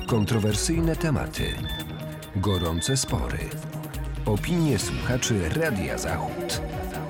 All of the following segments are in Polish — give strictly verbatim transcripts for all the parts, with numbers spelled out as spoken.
Kontrowersyjne tematy, gorące spory, opinie słuchaczy Radia Zachód.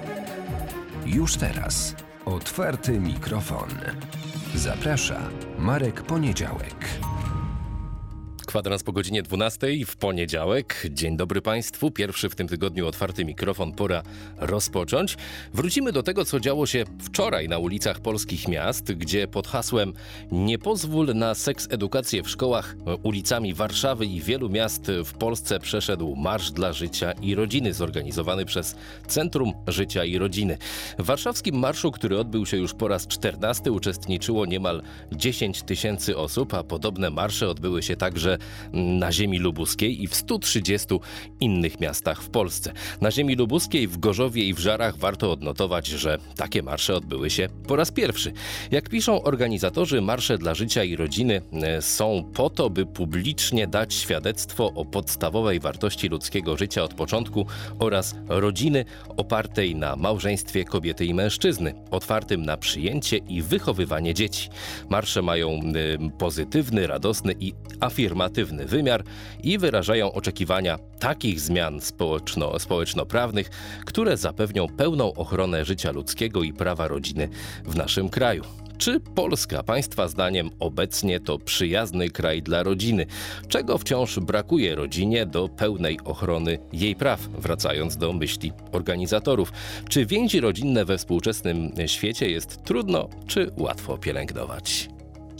Już teraz otwarty mikrofon. Zaprasza Marek Poniedziałek. Kwadrans po godzinie dwunastej w poniedziałek. Dzień dobry Państwu. Pierwszy w tym tygodniu otwarty mikrofon. Pora rozpocząć. Wrócimy do tego, co działo się wczoraj na ulicach polskich miast, gdzie pod hasłem "Nie pozwól na seks-edukację w szkołach" ulicami Warszawy i wielu miast w Polsce przeszedł Marsz dla Życia i Rodziny zorganizowany przez Centrum Życia i Rodziny. W warszawskim marszu, który odbył się już po raz czternasty, uczestniczyło niemal dziesięć tysięcy osób, a podobne marsze odbyły się także na ziemi lubuskiej i w stu trzydziestu innych miastach w Polsce. Na ziemi lubuskiej, w Gorzowie i w Żarach warto odnotować, że takie marsze odbyły się po raz pierwszy. Jak piszą organizatorzy, marsze dla życia i rodziny są po to, by publicznie dać świadectwo o podstawowej wartości ludzkiego życia od początku oraz rodziny opartej na małżeństwie kobiety i mężczyzny, otwartym na przyjęcie i wychowywanie dzieci. Marsze mają y, pozytywny, radosny i afirmatywny wymiar i wyrażają oczekiwania takich zmian społeczno, społeczno-prawnych, które zapewnią pełną ochronę życia ludzkiego i prawa rodziny w naszym kraju. Czy Polska, Państwa zdaniem, obecnie to przyjazny kraj dla rodziny? Czego wciąż brakuje rodzinie do pełnej ochrony jej praw? Wracając do myśli organizatorów. Czy więzi rodzinne we współczesnym świecie jest trudno, czy łatwo pielęgnować?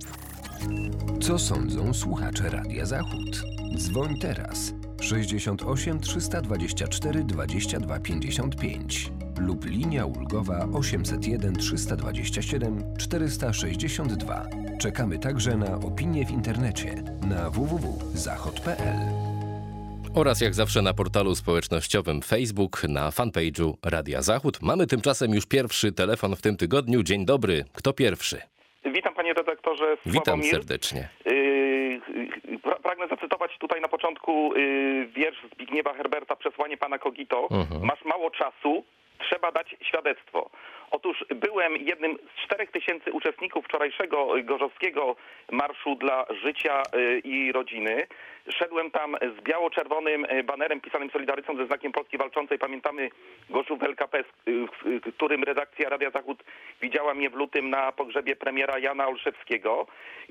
Co sądzą słuchacze Radia Zachód? Dzwoń teraz sześćdziesiąt osiem trzysta dwadzieścia cztery dwadzieścia dwa pięćdziesiąt pięć lub linia ulgowa osiemset jeden trzysta dwadzieścia siedem czterysta sześćdziesiąt dwa. Czekamy także na opinie w internecie na w w w kropka zachod kropka p l. Oraz jak zawsze na portalu społecznościowym Facebook, na fanpage'u Radia Zachód. Mamy tymczasem już pierwszy telefon w tym tygodniu. Dzień dobry. Kto pierwszy? Witam panie redaktorze Sławomir. Witam serdecznie. Yy, pragnę zacytować tutaj na początku yy, wiersz Zbigniewa Herberta, Przesłanie pana Kogito. Uh-huh. Masz mało czasu, trzeba dać świadectwo. Otóż byłem jednym z czterech tysięcy uczestników wczorajszego gorzowskiego Marszu dla Życia i Rodziny. Szedłem tam z biało-czerwonym banerem pisanym Solidarycą ze znakiem Polski Walczącej. Pamiętamy Gorzów L K P, w którym redakcja Radia Zachód widziała mnie w lutym na pogrzebie premiera Jana Olszewskiego.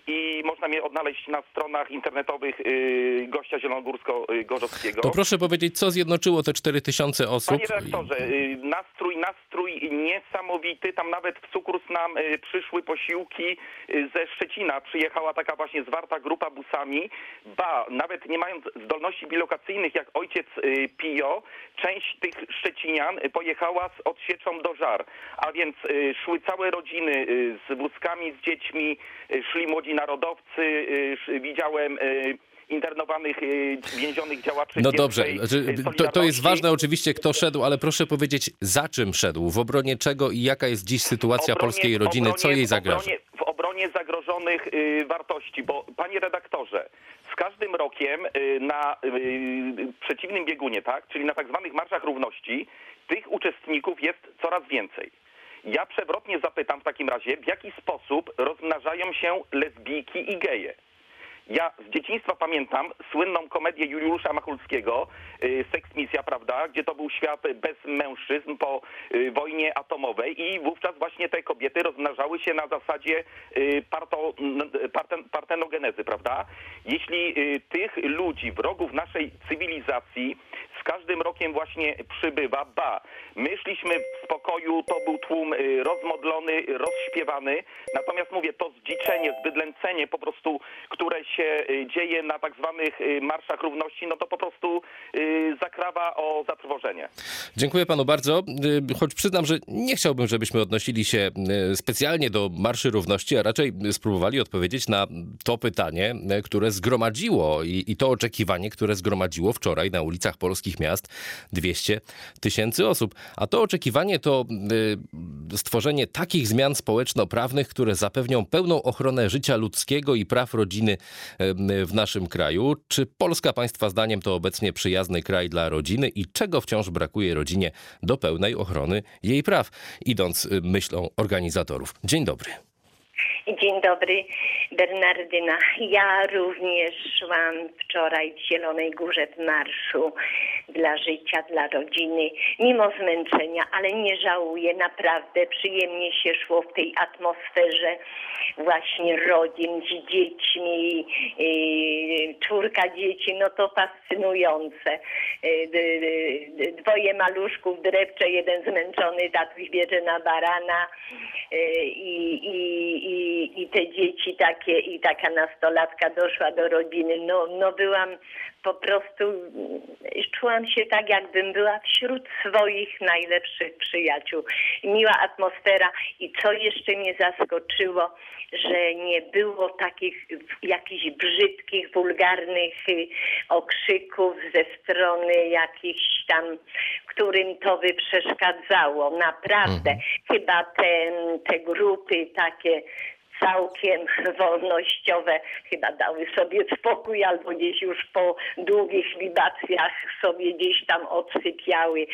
I można mnie odnaleźć na stronach internetowych gościa zielonogórsko-gorzowskiego. To proszę powiedzieć, co zjednoczyło te cztery tysiące osób? Panie redaktorze, nastrój, nastrój niesamowity. Tam nawet w Sukurs nam przyszły posiłki ze Szczecina. Przyjechała taka właśnie zwarta grupa busami. Ba, nawet nie mając zdolności bilokacyjnych jak ojciec Pio, część tych Szczecinian pojechała z odsieczą do Żar. A więc szły całe rodziny z wózkami, z dziećmi, szli młodzi narodowcy, widziałem internowanych, więzionych działaczy. No dobrze, to, to jest ważne oczywiście, kto szedł, ale proszę powiedzieć, za czym szedł, w obronie czego i jaka jest dziś sytuacja obronie, polskiej rodziny, obronie, co jej zagraża? W obronie, w obronie zagrożonych y, wartości, bo panie redaktorze, z każdym rokiem y, na y, przeciwnym biegunie, tak, czyli na tak zwanych marszach równości, tych uczestników jest coraz więcej. Ja przewrotnie zapytam w takim razie, w jaki sposób rozmnażają się lesbijki i geje? Ja z dzieciństwa pamiętam słynną komedię Juliusza Machulskiego, Seks Misja, prawda, gdzie to był świat bez mężczyzn po wojnie atomowej i wówczas właśnie te kobiety rozmnażały się na zasadzie parto, parten, partenogenezy, prawda? Jeśli tych ludzi, wrogów naszej cywilizacji z każdym rokiem właśnie przybywa, ba, my szliśmy w spokoju, to był tłum rozmodlony, rozśpiewany, natomiast mówię, to zdziczenie, zbydlęcenie po prostu, które się dzieje na tak zwanych marszach równości, no to po prostu zakrawa o zatrwożenie. Dziękuję panu bardzo, choć przyznam, że nie chciałbym, żebyśmy odnosili się specjalnie do marszy równości, a raczej spróbowali odpowiedzieć na to pytanie, które zgromadziło i, i to oczekiwanie, które zgromadziło wczoraj na ulicach polskich miast dwieście tysięcy osób. A to oczekiwanie to stworzenie takich zmian społeczno-prawnych, które zapewnią pełną ochronę życia ludzkiego i praw rodziny w naszym kraju. Czy Polska Państwa zdaniem to obecnie przyjazny kraj dla rodziny i czego wciąż brakuje rodzinie do pełnej ochrony jej praw, idąc myślą organizatorów? Dzień dobry. Dzień dobry, Bernardyna. Ja również szłam wczoraj w Zielonej Górze w marszu dla życia, dla rodziny, mimo zmęczenia, ale nie żałuję, naprawdę przyjemnie się szło w tej atmosferze właśnie rodzin z dziećmi, yy, czwórka dzieci, no to fascynujące. Yy, dwoje maluszków drepcze, jeden zmęczony, tatuś bierze na barana yy, i, i I, i te dzieci takie, i taka nastolatka doszła do rodziny. No, no byłam po prostu, czułam się tak, jakbym była wśród swoich najlepszych przyjaciół. Miła atmosfera i co jeszcze mnie zaskoczyło, że nie było takich jakichś brzydkich, wulgarnych okrzyków ze strony jakichś tam, którym to by przeszkadzało. Naprawdę. Mhm. Chyba te, te grupy takie całkiem wolnościowe chyba dały sobie spokój albo gdzieś już po długich libacjach sobie gdzieś tam odsypiały.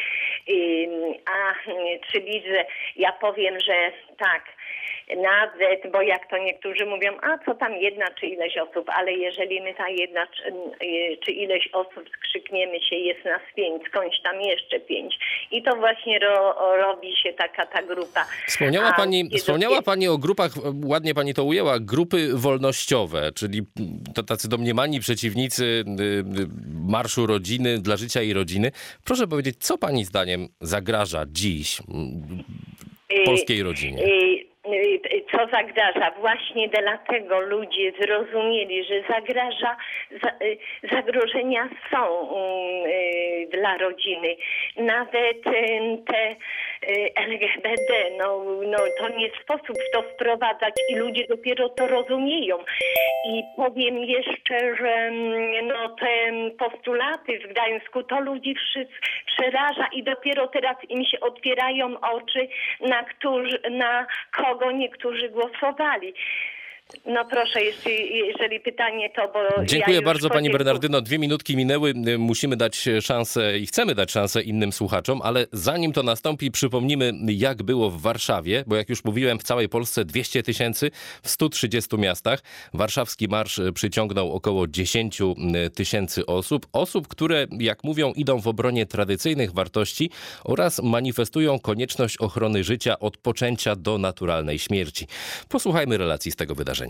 A czyli, że ja powiem, że tak, nawet, bo jak to niektórzy mówią, a co tam jedna czy ileś osób, ale jeżeli my ta jedna czy, czy ileś osób skrzykniemy się, jest nas pięć, skądś tam jeszcze pięć. I to właśnie ro, robi się taka ta grupa. Wspomniała, a, pani, wspomniała jest... pani o grupach, ładnie pani to ujęła, grupy wolnościowe, czyli to tacy domniemani przeciwnicy Marszu Rodziny dla Życia i Rodziny. Proszę powiedzieć, co pani zdaniem zagraża dziś polskiej rodzinie? Co zagraża? Właśnie dlatego ludzie zrozumieli, że zagraża, zagrożenia są dla rodziny. Nawet te L G B T, no, no to nie sposób w to wprowadzać i ludzie dopiero to rozumieją. I powiem jeszcze, że no, te postulaty w Gdańsku to ludzi przeraża i dopiero teraz im się otwierają oczy, na, którzy, na kogo niektórzy głosowali. No proszę, jeszcze, jeżeli pytanie to, bo Dziękuję ja bardzo pani Bernardyno. Dwie minutki minęły. Musimy dać szansę i chcemy dać szansę innym słuchaczom, ale zanim to nastąpi, przypomnimy, jak było w Warszawie, bo jak już mówiłem, w całej Polsce dwieście tysięcy w stu trzydziestu miastach. Warszawski marsz przyciągnął około dziesięć tysięcy osób. Osób, które, jak mówią, idą w obronie tradycyjnych wartości oraz manifestują konieczność ochrony życia od poczęcia do naturalnej śmierci. Posłuchajmy relacji z tego wydarzenia.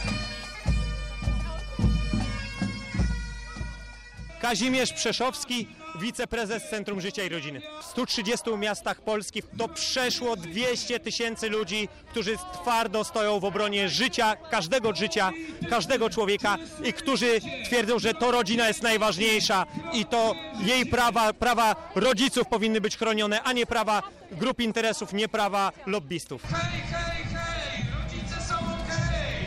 Kazimierz Przeszowski, wiceprezes Centrum Życia i Rodziny. W stu trzydziestu miastach Polski to przeszło dwieście tysięcy ludzi, którzy twardo stoją w obronie życia, każdego życia, każdego człowieka i którzy twierdzą, że to rodzina jest najważniejsza i to jej prawa, prawa rodziców powinny być chronione, a nie prawa grup interesów, nie prawa lobbystów. Hej, hej, hej! Rodzice są okej!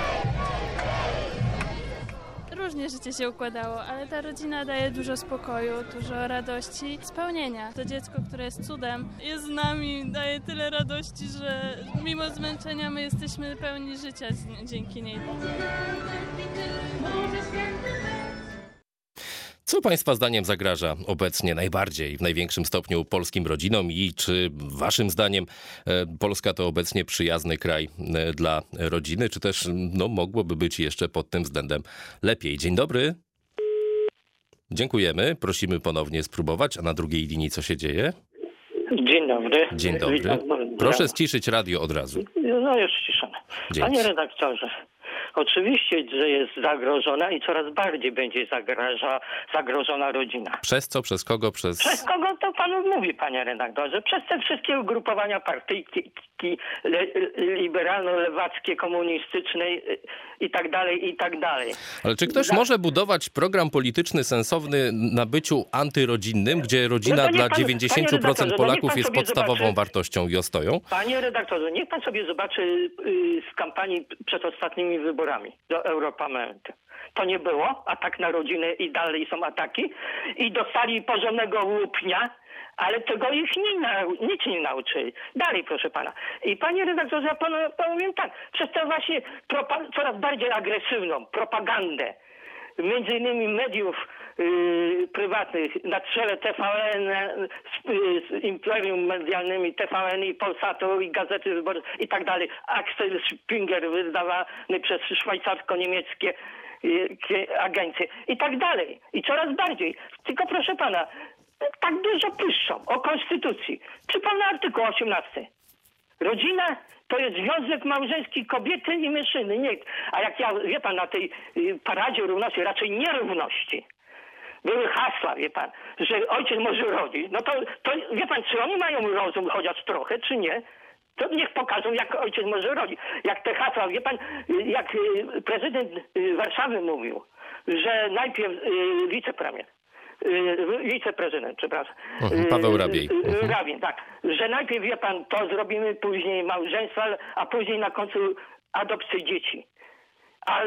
Różnie życie się układało, ale ta rodzina daje dużo spokoju, dużo radości, spełnienia. To dziecko, które jest cudem, jest z nami, daje tyle radości, że mimo zmęczenia my jesteśmy pełni życia dzięki niej. Co państwa zdaniem zagraża obecnie najbardziej, w największym stopniu polskim rodzinom i czy waszym zdaniem Polska to obecnie przyjazny kraj dla rodziny, czy też no, mogłoby być jeszcze pod tym względem lepiej? Dzień dobry. Dziękujemy. Prosimy ponownie spróbować. A na drugiej linii co się dzieje? Dzień dobry. Dzień dobry. Witam. Proszę ściszyć radio od razu. No już ściszone. Panie redaktorze, oczywiście, że jest zagrożona i coraz bardziej będzie zagraża, zagrożona rodzina. Przez co? Przez kogo? Przez... Przez kogo to panu mówi, panie redaktorze? Przez te wszystkie ugrupowania partyjki le, liberalno-lewackie, komunistyczne i tak dalej, i tak dalej. Ale czy ktoś Za... może budować program polityczny sensowny na byciu antyrodzinnym, gdzie rodzina no dla pan, dziewięćdziesięciu procent Polaków no jest podstawową zobaczy, wartością i ostoją? Panie redaktorze, niech pan sobie zobaczy z kampanii przed ostatnimi wyborami do Europarlamentu. To nie było atak na rodzinę i dalej są ataki i dostali porządnego łupnia, ale tego ich nie nau- nic nie nauczyli. Dalej, proszę pana. I panie redaktorze, ja panu powiem tak, przez tę właśnie propa- coraz bardziej agresywną propagandę między innymi mediów yy, prywatnych na czele T V N z, z imperium medialnymi T V N i Polsatu i Gazety Wyborcze i tak dalej. Axel Springer wydawany przez szwajcarsko-niemieckie yy, agencje i tak dalej. I coraz bardziej. Tylko proszę pana, tak dużo piszą o konstytucji. Przypomnę artykuł osiemnasty. Rodzina to jest związek małżeński kobiety i mężczyzny. Nie. A jak ja, wie pan, na tej y, paradzie równości, raczej nierówności, były hasła, wie pan, że ojciec może rodzić, no to, to wie pan, czy oni mają rozum chociaż trochę, czy nie? To niech pokażą, jak ojciec może rodzić. Jak te hasła, wie pan, jak y, prezydent y, Warszawy mówił, że najpierw y, wicepremier, wiceprezydent, przepraszam. Paweł Rabiej. Rabin, tak. Że najpierw, wie pan, to zrobimy, później małżeństwo, a później na końcu adopcję dzieci. A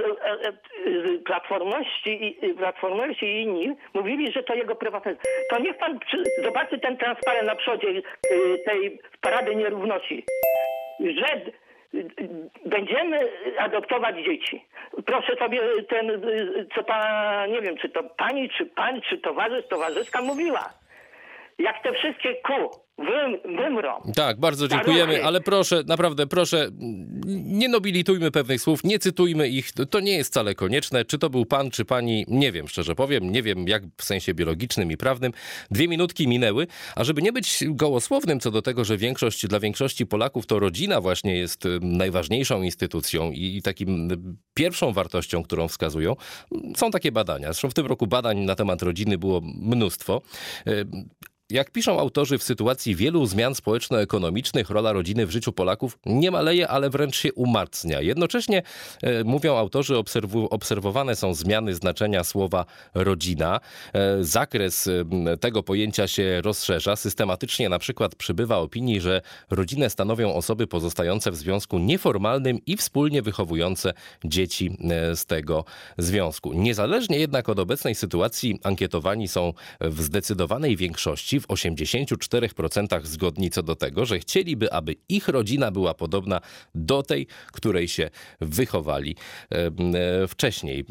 platformości, platformości i inni mówili, że to jego prywatne. To niech pan zobaczy ten transparent na przodzie tej Parady Nierówności. Że będziemy adoptować dzieci. Proszę sobie ten, co pan, nie wiem, czy to pani, czy pan, czy towarzysz, towarzyszka mówiła. Jak te wszystkie kół wym, wymrą. Tak, bardzo dziękujemy, ale proszę, naprawdę proszę, nie nobilitujmy pewnych słów, nie cytujmy ich, to nie jest wcale konieczne. Czy to był pan, czy pani, nie wiem, szczerze powiem, nie wiem jak w sensie biologicznym i prawnym. Dwie minutki minęły, a żeby nie być gołosłownym co do tego, że większość, dla większości Polaków to rodzina właśnie jest najważniejszą instytucją i takim pierwszą wartością, którą wskazują, są takie badania. Zresztą w tym roku badań na temat rodziny było mnóstwo. Jak piszą autorzy, w sytuacji wielu zmian społeczno-ekonomicznych rola rodziny w życiu Polaków nie maleje, ale wręcz się umacnia. Jednocześnie, e, mówią autorzy, obserwu, obserwowane są zmiany znaczenia słowa rodzina. E, zakres e, tego pojęcia się rozszerza. Systematycznie na przykład przybywa opinii, że rodzinę stanowią osoby pozostające w związku nieformalnym i wspólnie wychowujące dzieci e, z tego związku. Niezależnie jednak od obecnej sytuacji ankietowani są w zdecydowanej większości, w osiemdziesięciu czterech procentach zgodni co do tego, że chcieliby, aby ich rodzina była podobna do tej, której się wychowali e, e, wcześniej.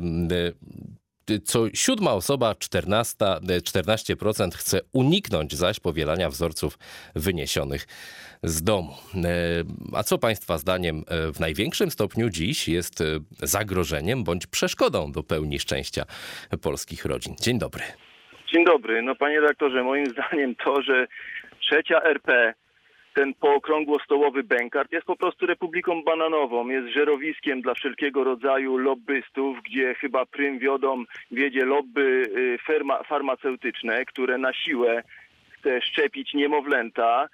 E, Co siódma osoba, czternaście procent chce uniknąć zaś powielania wzorców wyniesionych z domu. A co Państwa zdaniem w największym stopniu dziś jest zagrożeniem bądź przeszkodą do pełni szczęścia polskich rodzin? Dzień dobry. Dzień dobry. No panie redaktorze, moim zdaniem to, że trzecia R P, ten pookrągłostołowy bękart, jest po prostu republiką bananową, jest żerowiskiem dla wszelkiego rodzaju lobbystów, gdzie chyba prym wiodą wiedzie lobby farma, farmaceutyczne, które na siłę chce szczepić niemowlęta.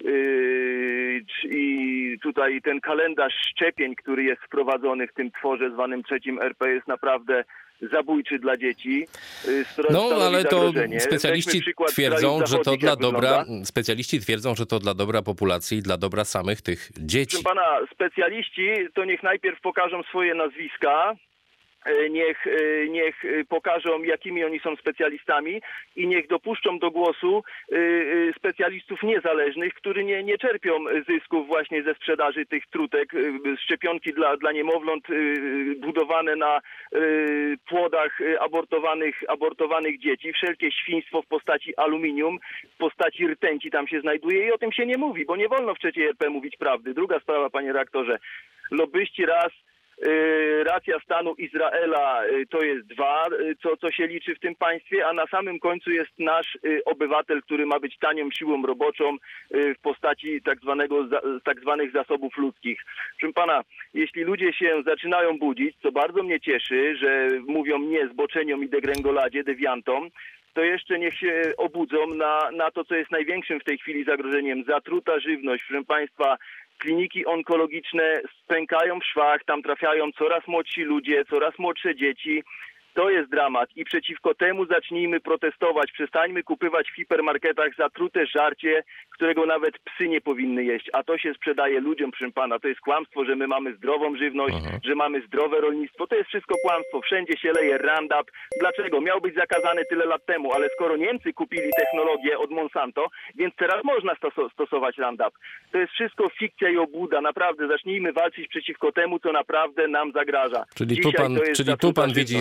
I tutaj ten kalendarz szczepień, który jest wprowadzony w tym tworze zwanym trzecim R P, jest naprawdę zabójczy dla dzieci. No, ale to specjaliści twierdzą, że to dla dobra, specjaliści twierdzą, że to dla dobra populacji i dla dobra samych tych dzieci. Proszę pana, specjaliści to niech najpierw pokażą swoje nazwiska, niech, niech pokażą, jakimi oni są specjalistami i niech dopuszczą do głosu specjalistów niezależnych, którzy nie, nie czerpią zysków właśnie ze sprzedaży tych trutek, szczepionki dla, dla niemowląt budowane na płodach abortowanych, abortowanych dzieci. Wszelkie świństwo w postaci aluminium, w postaci rtęci tam się znajduje i o tym się nie mówi, bo nie wolno w trzeciej R P mówić prawdy. Druga sprawa, panie redaktorze, lobbyści raz, racja stanu Izraela to jest dwa, co, co się liczy w tym państwie, a na samym końcu jest nasz obywatel, który ma być tanią siłą roboczą w postaci tak zwanego, tak zwanych zasobów ludzkich. Proszę pana, jeśli ludzie się zaczynają budzić, co bardzo mnie cieszy, że mówią nie zboczeniom i degrengoladzie, dewiantom, to jeszcze niech się obudzą na, na to, co jest największym w tej chwili zagrożeniem. Zatruta żywność, proszę państwa. Kliniki onkologiczne pękają w szwach, tam trafiają coraz młodsi ludzie, coraz młodsze dzieci. To jest dramat i przeciwko temu zacznijmy protestować. Przestańmy kupywać w hipermarketach zatrute żarcie, którego nawet psy nie powinny jeść. A to się sprzedaje ludziom, proszę pana. To jest kłamstwo, że my mamy zdrową żywność, Aha. że mamy zdrowe rolnictwo. To jest wszystko kłamstwo. Wszędzie się leje Roundup. Dlaczego? Miał być zakazany tyle lat temu, ale skoro Niemcy kupili technologię od Monsanto, więc teraz można stos- stosować Roundup. To jest wszystko fikcja i obłuda. Naprawdę zacznijmy walczyć przeciwko temu, co naprawdę nam zagraża. Czyli Dzisiaj tu pan, czyli tu pan widzi zagrożenie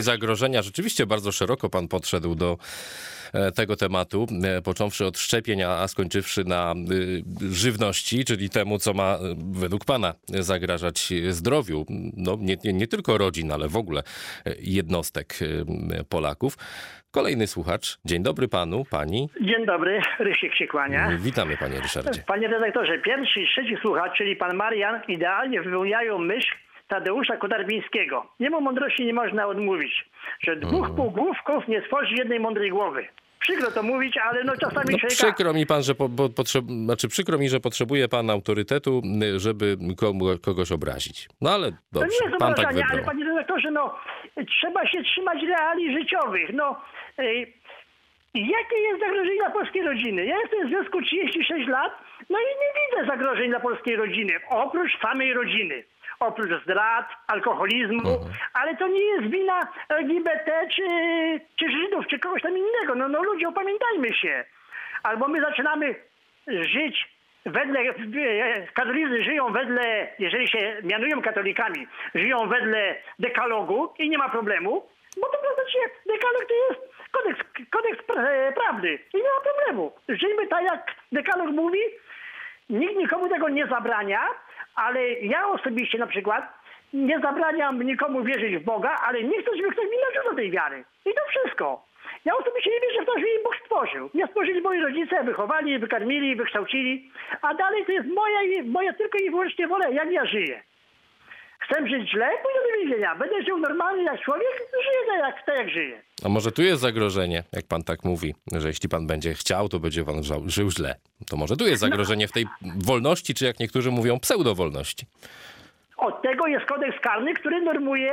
zagrożenia. Rzeczywiście bardzo szeroko pan podszedł do tego tematu, począwszy od szczepień, a skończywszy na żywności, czyli temu, co ma według pana zagrażać zdrowiu, no nie, nie, nie tylko rodzin, ale w ogóle jednostek Polaków. Kolejny słuchacz. Dzień dobry panu, pani. Dzień dobry, Rysiek się kłania. Witamy, panie Ryszardzie. Panie redaktorze, pierwszy i trzeci słuchacz, czyli pan Marian, idealnie wypełniają myśl Tadeusza Kotarbińskiego. Jemu mądrości nie można odmówić, że dwóch mm. półgłówków nie stworzy jednej mądrej głowy. Przykro to mówić, ale no czasami no, człowieka... Przykro mi pan, że po, bo, potrzeb... znaczy przykro mi, że potrzebuje pan autorytetu, żeby komu, kogoś obrazić. No ale dobrze, to nie jest pan tak obrażanie, wybrał. ale panie redaktorze, no trzeba się trzymać reali życiowych. No y, jakie jest zagrożenie dla polskiej rodziny? Ja jestem w związku trzydzieści sześć lat, no i nie widzę zagrożeń dla polskiej rodziny, oprócz samej rodziny. Oprócz zdrad, alkoholizmu, mhm. ale to nie jest wina L G B T czy, czy Żydów, czy kogoś tam innego. No, no ludzie, opamiętajmy się. Albo my zaczynamy żyć wedle, katolicy żyją wedle, jeżeli się mianują katolikami, żyją wedle dekalogu i nie ma problemu, bo to znaczy dekalog to jest kodeks, kodeks prawdy i nie ma problemu. Żyjmy tak, jak dekalog mówi, nikt nikomu tego nie zabrania, ale ja osobiście na przykład nie zabraniam nikomu wierzyć w Boga, ale nie chcę, żeby ktoś mi narzucał tej wiary. I to wszystko. Ja osobiście nie wierzę w to, że jej Bóg stworzył. Mnie stworzyli moi rodzice, wychowali, wykarmili, wykształcili, a dalej to jest moja, moja tylko i wyłącznie wola, jak ja żyję. Chcę żyć źle, pójdę do więzienia. Będę żył normalnie jak człowiek, żyję tak jak, tak jak żyję. A może tu jest zagrożenie, jak pan tak mówi, że jeśli pan będzie chciał, to będzie pan żał, żył źle. To może tu jest zagrożenie w tej wolności, czy jak niektórzy mówią, pseudowolności. Od tego jest kodeks karny, który normuje,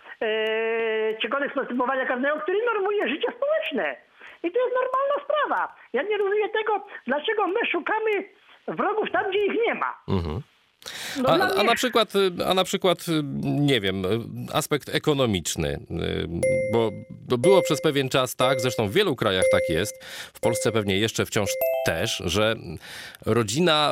yy, czy kodeks postępowania karnego, który normuje życie społeczne. I to jest normalna sprawa. Ja nie rozumiem tego, dlaczego my szukamy wrogów tam, gdzie ich nie ma. Mhm. No a, a, na przykład, a na przykład, nie wiem, aspekt ekonomiczny, bo, bo było przez pewien czas tak, zresztą w wielu krajach tak jest, w Polsce pewnie jeszcze wciąż też, że rodzina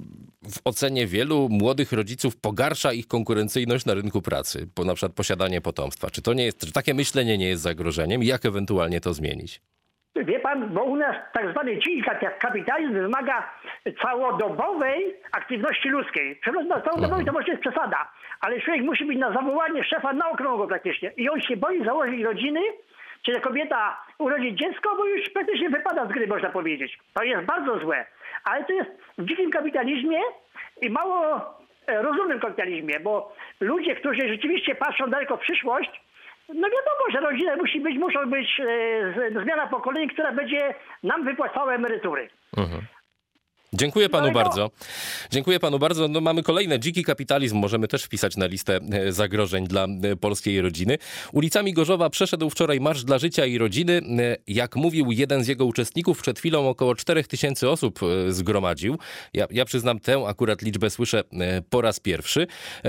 w ocenie wielu młodych rodziców pogarsza ich konkurencyjność na rynku pracy, po, na przykład posiadanie potomstwa. Czy to nie jest, czy takie myślenie nie jest zagrożeniem i jak ewentualnie to zmienić? Wie pan, bo u nas tak zwany dziki kapitalizm wymaga całodobowej aktywności ludzkiej. Przepraszam, całodobowej to może jest przesada, ale człowiek musi być na zawołanie szefa na okrągło praktycznie. I on się boi założyć rodziny, czy kobieta urodzi dziecko, bo już praktycznie wypada z gry, można powiedzieć. To jest bardzo złe. Ale to jest w dzikim kapitalizmie i mało rozumnym kapitalizmie, bo ludzie, którzy rzeczywiście patrzą daleko w przyszłość, no wiadomo, że rodzina musi być, muszą być e, zmiana pokoleń, która będzie nam wypłacała emerytury. Mhm. Dziękuję panu no bardzo. Dziękuję panu bardzo. No, mamy kolejne. Dziki kapitalizm możemy też wpisać na listę zagrożeń dla polskiej rodziny. Ulicami Gorzowa przeszedł wczoraj Marsz dla Życia i Rodziny. Jak mówił jeden z jego uczestników, przed chwilą około czterech tysięcy osób zgromadził. Ja, ja przyznam, tę akurat liczbę słyszę po raz pierwszy.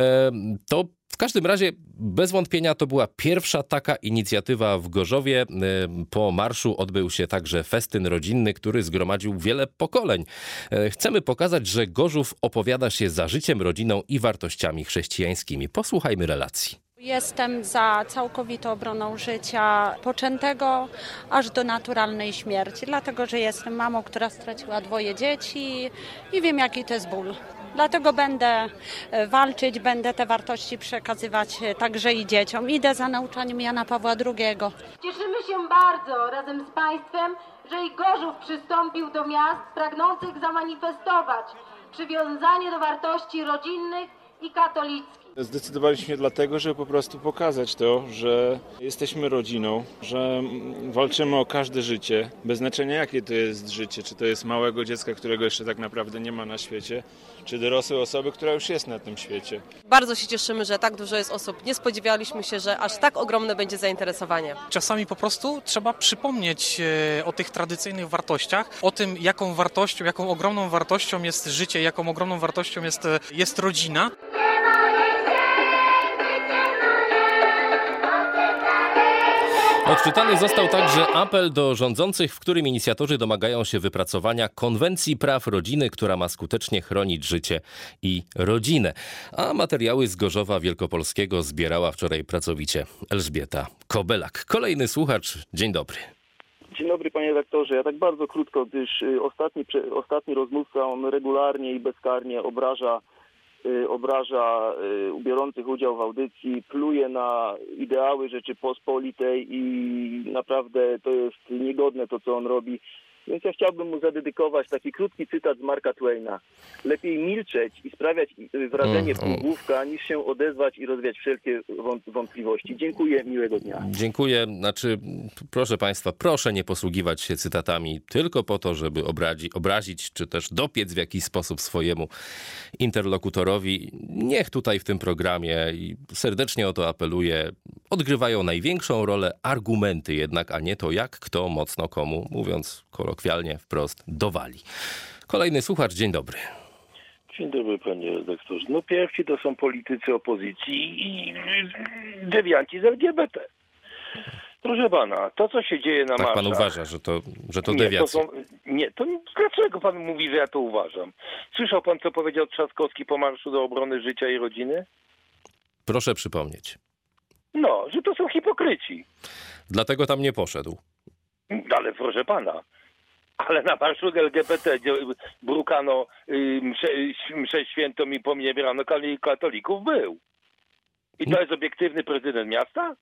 To w każdym razie bez wątpienia to była pierwsza taka inicjatywa w Gorzowie. Po marszu odbył się także festyn rodzinny, który zgromadził wiele pokoleń. Chcemy pokazać, że Gorzów opowiada się za życiem, rodziną i wartościami chrześcijańskimi. Posłuchajmy relacji. Jestem za całkowitą obroną życia poczętego aż do naturalnej śmierci, dlatego że jestem mamą, która straciła dwoje dzieci i wiem, jaki to jest ból. Dlatego będę walczyć, będę te wartości przekazywać także i dzieciom. Idę za nauczaniem Jana Pawła drugiego. Cieszymy się bardzo razem z Państwem, że i Gorzów przystąpił do miast pragnących zamanifestować przywiązanie do wartości rodzinnych i katolickich. Zdecydowaliśmy dlatego, żeby po prostu pokazać to, że jesteśmy rodziną, że walczymy o każde życie, bez znaczenia jakie to jest życie, czy to jest małego dziecka, którego jeszcze tak naprawdę nie ma na świecie, czy dorosłej osoby, która już jest na tym świecie. Bardzo się cieszymy, że tak dużo jest osób. Nie spodziewaliśmy się, że aż tak ogromne będzie zainteresowanie. Czasami po prostu trzeba przypomnieć o tych tradycyjnych wartościach, o tym, jaką wartością, jaką ogromną wartością jest życie, jaką ogromną wartością jest, jest rodzina. Odczytany został także apel do rządzących, w którym inicjatorzy domagają się wypracowania konwencji praw rodziny, która ma skutecznie chronić życie i rodzinę. A materiały z Gorzowa Wielkopolskiego zbierała wczoraj pracowicie Elżbieta Kobelak. Kolejny słuchacz, dzień dobry. Dzień dobry panie redaktorze. Ja tak bardzo krótko, gdyż y, ostatni, prze, ostatni rozmówca on regularnie i bezkarnie obraża y, obraża y, biorących udział w audycji, pluje na ideały Rzeczypospolitej i naprawdę to jest niegodne to, co on robi. Więc ja chciałbym mu zadedykować taki krótki cytat z Marka Twaina. Lepiej milczeć i sprawiać wrażenie półgłówka, niż się odezwać i rozwiać wszelkie wątpliwości. Dziękuję, miłego dnia. Dziękuję. Znaczy, proszę państwa, proszę nie posługiwać się cytatami tylko po to, żeby obrazi, obrazić, czy też dopiec w jakiś sposób swojemu interlokutorowi. Niech tutaj w tym programie, i serdecznie o to apeluję, odgrywają największą rolę argumenty jednak, a nie to, jak kto mocno komu, mówiąc kolokwialnie, wprost, dowali. Kolejny słuchacz, dzień dobry. Dzień dobry panie redaktorze. No pierwsi to są politycy opozycji i dewianci z L G B T. Proszę pana, to co się dzieje na tak marszach... pan uważa, że to, że to nie, dewiacja? To są, nie, to dlaczego pan mówi, że ja to uważam? Słyszał pan, co powiedział Trzaskowski po Marszu do Obrony Życia i Rodziny? Proszę przypomnieć. No, że to są hipokryci. Dlatego tam nie poszedł. Ale proszę pana, ale na marszu L G B T, gdzie brukano y, mszę, mszę świętą i poniewierano katolików, był. I to jest obiektywny prezydent miasta?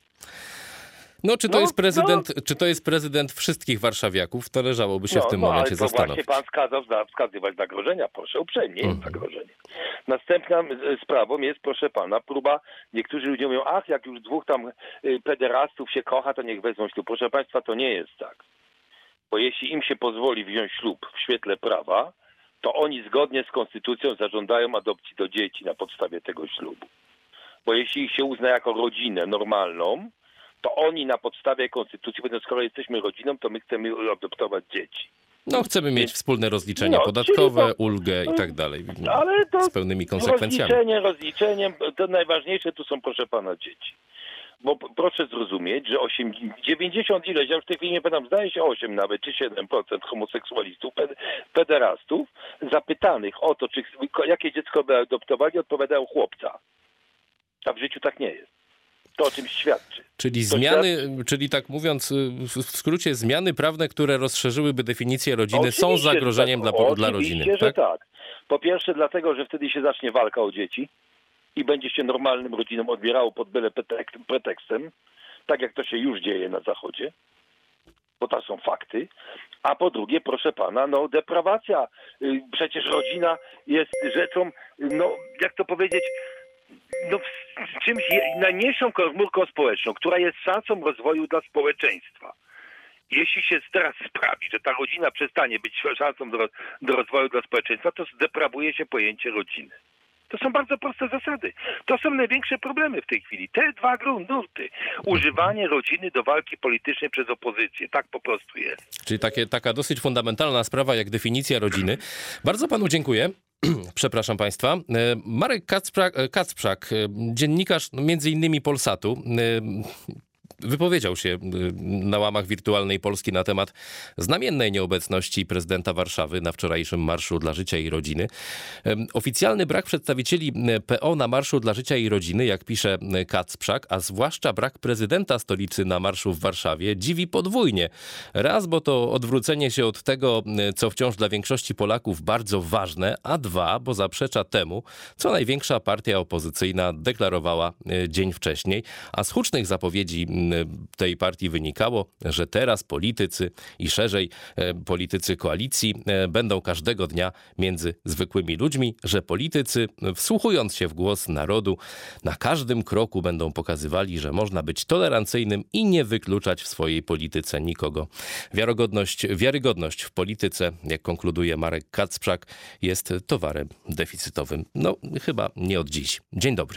No, czy to, no, jest prezydent, no. czy to jest prezydent wszystkich warszawiaków? To należałoby się no, w tym no, momencie ale to zastanowić. właśnie pan skazał wskazywać zagrożenia. Proszę uprzejmie, jest Mhm. zagrożenie. Następną sprawą jest, proszę pana, próba, niektórzy ludzie mówią, ach, jak już dwóch tam pederastów się kocha, to niech wezmą ślub. Proszę państwa, to nie jest tak. Bo jeśli im się pozwoli wziąć ślub w świetle prawa, to oni zgodnie z konstytucją zażądają adopcji do dzieci na podstawie tego ślubu. Bo jeśli ich się uzna jako rodzinę normalną, to oni na podstawie konstytucji powiedzą, skoro jesteśmy rodziną, to my chcemy adoptować dzieci. No, chcemy mieć wspólne rozliczenie no, podatkowe, to, ulgę i tak dalej. Ale to z pełnymi konsekwencjami. Rozliczenie, rozliczeniem, to najważniejsze tu są, proszę pana, dzieci. Bo proszę zrozumieć, że dziewięćdziesiąt ileś, ja już w tej chwili nie pamiętam, zdaje się osiem nawet, czy siedem procent homoseksualistów, pederastów, zapytanych o to, czy jakie dziecko by adoptowali, odpowiadają chłopca. A w życiu tak nie jest. To o czymś świadczy. Czyli to zmiany, świadczy... czyli tak mówiąc w skrócie, zmiany prawne, które rozszerzyłyby definicję rodziny, Oczywiście, są zagrożeniem tak, dla, dla rodziny. Oczywiście, że tak? tak. Po pierwsze dlatego, że wtedy się zacznie walka o dzieci i będzie się normalnym rodzinom odbierało pod byle pretekstem, tak jak to się już dzieje na Zachodzie, bo to są fakty. A po drugie, proszę pana, no deprawacja. Przecież rodzina jest rzeczą, no jak to powiedzieć, no czymś najmniejszą komórką społeczną, która jest szansą rozwoju dla społeczeństwa. Jeśli się teraz sprawi, że ta rodzina przestanie być szansą do, do rozwoju dla społeczeństwa, to zdeprawuje się pojęcie rodziny. To są bardzo proste zasady. To są największe problemy w tej chwili. Te dwa nurty. Używanie rodziny do walki politycznej przez opozycję. Tak po prostu jest. Czyli takie, taka dosyć fundamentalna sprawa jak definicja rodziny. Bardzo panu dziękuję. Przepraszam państwa. Marek Kacprzak, Kacprzak dziennikarz między innymi Polsatu, wypowiedział się na łamach Wirtualnej Polski na temat znamiennej nieobecności prezydenta Warszawy na wczorajszym Marszu dla Życia i Rodziny. Oficjalny brak przedstawicieli P O na Marszu dla Życia i Rodziny, jak pisze Kacprzak, a zwłaszcza brak prezydenta stolicy na marszu w Warszawie, dziwi podwójnie. Raz, bo to odwrócenie się od tego, co wciąż dla większości Polaków bardzo ważne, a dwa, bo zaprzecza temu, co największa partia opozycyjna deklarowała dzień wcześniej, a z hucznych zapowiedzi tej partii wynikało, że teraz politycy i szerzej politycy koalicji będą każdego dnia między zwykłymi ludźmi, że politycy, wsłuchując się w głos narodu, na każdym kroku będą pokazywali, że można być tolerancyjnym i nie wykluczać w swojej polityce nikogo. Wiarygodność, wiarygodność w polityce, jak konkluduje Marek Kacprzak, jest towarem deficytowym. No, chyba nie od dziś. Dzień dobry.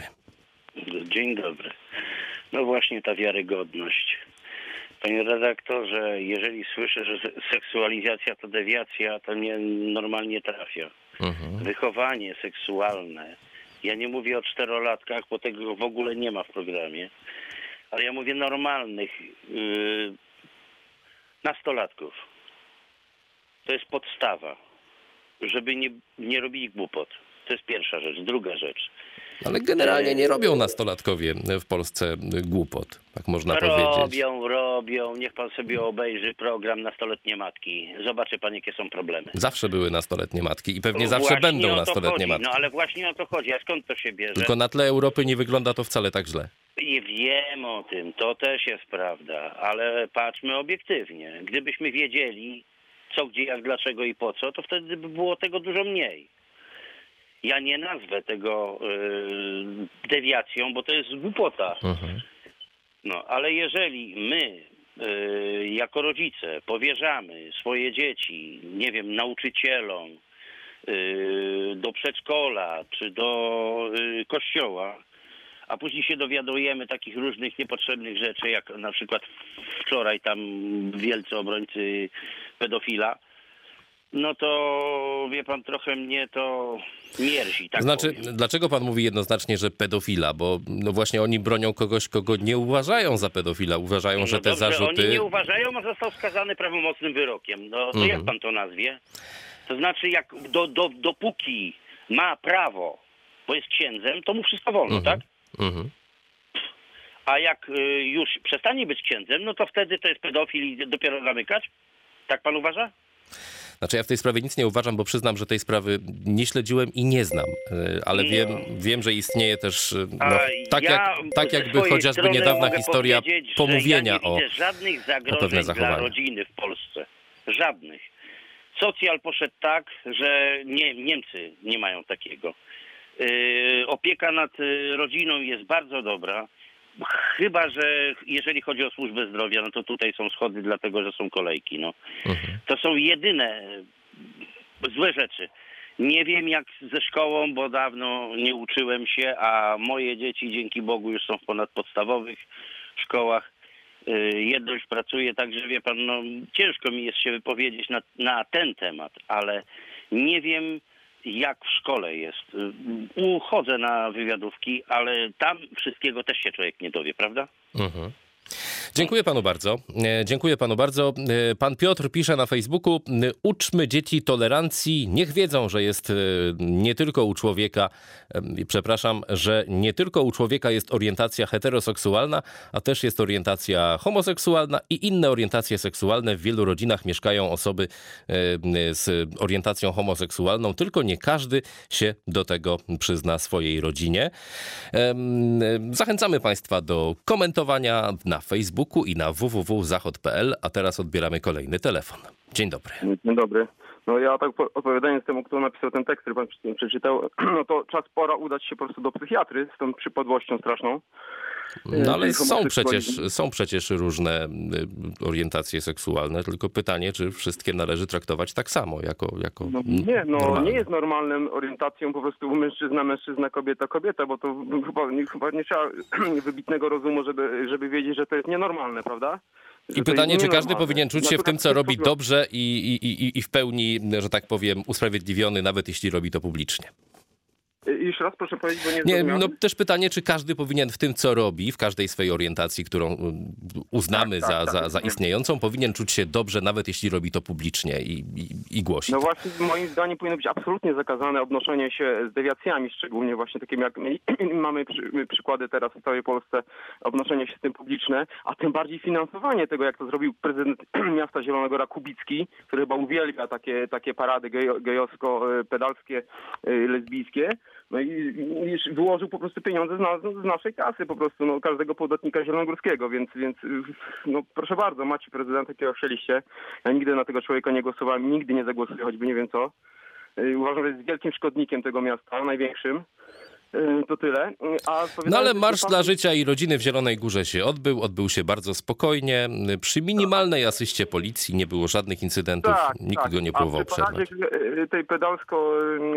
Dzień dobry. No właśnie ta wiarygodność. Panie redaktorze, jeżeli słyszę, że seksualizacja to dewiacja, to mnie normalnie trafia. Mhm. Wychowanie seksualne. Ja nie mówię o czterolatkach, bo tego w ogóle nie ma w programie. ale ja mówię normalnych yy, nastolatków. To jest podstawa, żeby nie, nie robili głupot. To jest pierwsza rzecz. Druga rzecz. Ale generalnie nie robią nastolatkowie w Polsce głupot, tak można robią, powiedzieć. Robią, robią. Niech pan sobie obejrzy program Nastoletnie Matki. Zobaczy pan, jakie są problemy. Zawsze były nastoletnie matki i pewnie zawsze Właśnie będą o to nastoletnie chodzi. matki. No ale właśnie o to chodzi. A skąd to się bierze? Tylko na tle Europy nie wygląda to wcale tak źle. I wiem o tym. To też jest prawda. Ale patrzmy obiektywnie. Gdybyśmy wiedzieli, co, gdzie, jak, dlaczego i po co, to wtedy by było tego dużo mniej. Ja nie nazwę tego yy, dewiacją, bo to jest głupota. Mhm. No, ale jeżeli my yy, jako rodzice powierzamy swoje dzieci, nie wiem, nauczycielom, yy, do przedszkola czy do yy, kościoła, a później się dowiadujemy takich różnych niepotrzebnych rzeczy, jak na przykład wczoraj tam wielcy obrońcy pedofila, no to wie pan, trochę mnie to mierzi. Tak znaczy, powiem. dlaczego pan mówi jednoznacznie, że pedofila? Bo no właśnie oni bronią kogoś, kogo nie uważają za pedofila. Uważają, No że te dobrze, zarzuty... Oni nie uważają, a został skazany prawomocnym wyrokiem. No to Mhm. jak pan to nazwie? To znaczy, jak do, do, dopóki ma prawo, bo jest księdzem, to mu wszystko wolno, Mhm. tak? Mhm. A jak y, już przestanie być księdzem, no to wtedy to jest pedofil i dopiero zamykać? Tak pan uważa? Znaczy ja w tej sprawie nic nie uważam, bo przyznam, że tej sprawy nie śledziłem i nie znam, ale No. wiem, wiem, że istnieje też, no, A tak, ja jak, tak ze jakby swojej chociażby strony niedawna mogę historia powiedzieć, że pomówienia ja nie o, widzę żadnych o pewne zagrożeń dla zachowania. rodziny w Polsce. Żadnych. Socjal poszedł tak, że nie, Niemcy nie mają takiego. Yy, opieka nad y, rodziną jest bardzo dobra. Chyba że jeżeli chodzi o służbę zdrowia, no to tutaj są schody dlatego, że są kolejki. No. Mhm. To są jedyne złe rzeczy. Nie wiem jak ze szkołą, bo dawno nie uczyłem się, a moje dzieci dzięki Bogu już są w ponadpodstawowych szkołach. Jedno już pracuje, także wie pan, no ciężko mi jest się wypowiedzieć na, na ten temat, ale nie wiem jak w szkole jest. Uchodzę na wywiadówki, ale tam wszystkiego też się człowiek nie dowie, prawda? Mhm. Dziękuję panu bardzo. E, Dziękuję panu bardzo. E, Pan Piotr pisze na Facebooku: uczmy dzieci tolerancji, niech wiedzą, że jest e, nie tylko u człowieka, e, przepraszam, że nie tylko u człowieka jest orientacja heteroseksualna, a też jest orientacja homoseksualna i inne orientacje seksualne. W wielu rodzinach mieszkają osoby e, z orientacją homoseksualną, tylko nie każdy się do tego przyzna swojej rodzinie. E, Zachęcamy państwa do komentowania na Facebooku i na w w w kropka zachod kropka p l, a teraz odbieramy kolejny telefon. Dzień dobry. Dzień dobry. No ja tak odpowiadając temu, kto napisał ten tekst, który pan przeczytał, no to czas pora udać się po prostu do psychiatry z tą przypadłością straszną. No ale są przecież, są przecież różne orientacje seksualne, tylko pytanie, czy wszystkie należy traktować tak samo, jako, jako no, nie, no normalne. nie jest normalną orientacją po prostu mężczyzna, mężczyzna, kobieta, kobieta, bo to chyba, chyba nie trzeba wybitnego rozumu, żeby, żeby wiedzieć, że to jest nienormalne, prawda? I pytanie, czy każdy powinien czuć się w tym, co robi problem. dobrze i, i, i, i w pełni, że tak powiem, usprawiedliwiony, nawet jeśli robi to publicznie. Jeszcze raz proszę powiedzieć, bo nie Nie, zrozumiałem. no też pytanie, czy każdy powinien w tym, co robi, w każdej swojej orientacji, którą uznamy Tak, tak, za, tak. za, za istniejącą, powinien czuć się dobrze, nawet jeśli robi to publicznie i, i, i głosi. No właśnie, moim zdaniem powinno być absolutnie zakazane obnoszenie się z dewiacjami, szczególnie właśnie takim jak mamy przy, przykłady teraz w całej Polsce, obnoszenie się z tym publiczne, a tym bardziej finansowanie tego, jak to zrobił prezydent miasta Zielonego Góra Kubicki, który chyba uwielbia takie, takie parady gejo, gejowsko-pedalskie, lesbijskie. No i, i wyłożył po prostu pieniądze z, na, z naszej kasy po prostu, no, każdego podatnika zielonogórskiego, więc, więc no proszę bardzo, macie prezydenta, jakiego chcieliście. Ja nigdy na tego człowieka nie głosowałem, nigdy nie zagłosuję, choćby nie wiem co. Uważam, że jest wielkim szkodnikiem tego miasta, największym. To tyle. A no ale Marsz dla Życia i Rodziny w Zielonej Górze się odbył. Odbył się bardzo spokojnie. Przy minimalnej asyście policji nie było żadnych incydentów. Tak, Nikt tak. go nie próbował przerwać. Tej pedalsko...